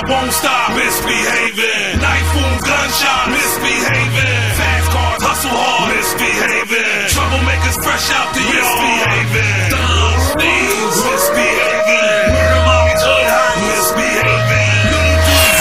stop, won't stop, misbehaving. Knife wounds, gunshot, misbehaving. Fast cars, hustle hard, misbehaving. Troublemakers fresh out the yard, misbehaving. Thugs, thieves, misbehaving. Murder mommies, hood high, misbehaving. Little dudes,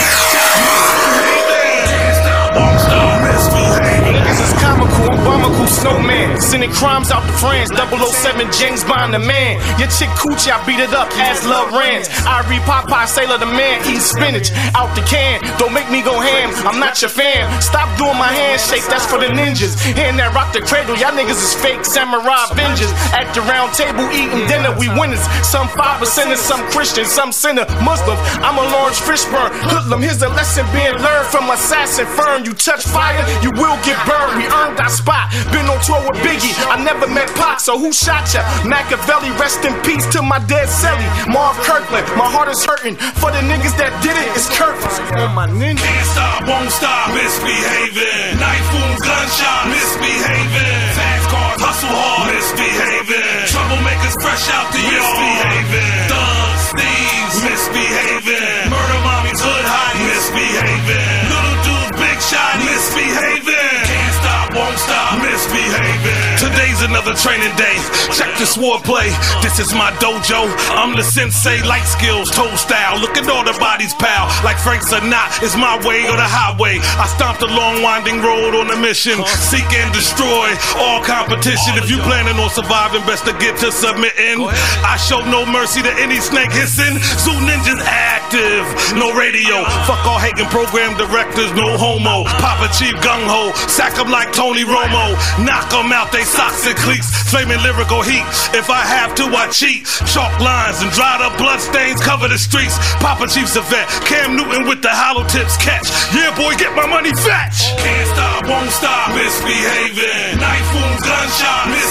misbehaving. Can't stop, won't stop, misbehaving. Niggas is comical, I'm Bummercool Snowman. Sending crimes out to France, 007 James Bond the man. Your chick coochie, I beat it up, ass love rants. I read Popeye, Sailor the man, eating spinach out the can. Don't make me go ham, I'm not your fan. Stop doing my handshake, that's for the ninjas. Hand that rock the cradle, y'all niggas is fake samurai avengers. At the round table eating dinner, we winners. Some 5%ers, some Christians, some sinner, Muslim. I'm a Lawrence Fishburne, hoodlum. Here's a lesson being learned from assassin firm. You touch fire, you will get burned. We earned our spot. Been on tour with Biggie, I never met Pac, so who shot ya? Machiavelli, rest in peace to my dead celly. Marv Kirkland, my heart is hurting. For the niggas that did it, it's curtains on my ninja. Can't stop, won't stop, misbehaving. Knife wounds, gunshot, misbehaving. Fast cars, hustle hard, misbehaving. Troublemakers fresh out the yard, misbehaving. Thugs, thieves, misbehaving. Murder mommies, hood high, misbehaving. Little dudes, big shot, misbehaving. Can't stop, won't stop, misbehaving. Today's another training day. Check the swordplay. This is my dojo. I'm the sensei, light skills, toe style. Look at all the bodies, pal. Like Frank Sinatra, it's my way or the highway. I stomped a long winding road on a mission. Seek and destroy all competition. If you planning on surviving, best to get to submitting. I show no mercy to any snake hissing. Zoo Ninjas active, no radio. Fuck all hating program directors, no homo. Papa Chief gung-ho, sack 'em like Tony Romo. Knock 'em out, they socks and cleats. Flaming lyrical heat, if I have to I cheat. Chalk lines and dried up blood stains cover the streets. Papa Chief's a vet, Cam Newton with the hollow tips catch. Yeah boy, get my money fetch. Can't stop, won't stop, misbehaving. Knife wounds, gunshot,